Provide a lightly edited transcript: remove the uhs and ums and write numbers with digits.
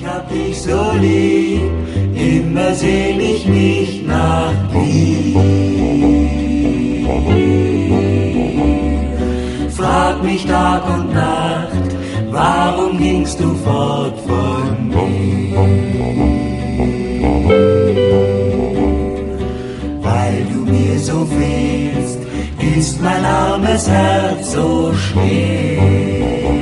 Ich hab dich so lieb, immer sehn ich mich nach dir. Frag mich Tag und Nacht, warum gingst du fort von mir? Weil du mir so fehlst, ist mein armes Herz so schwer.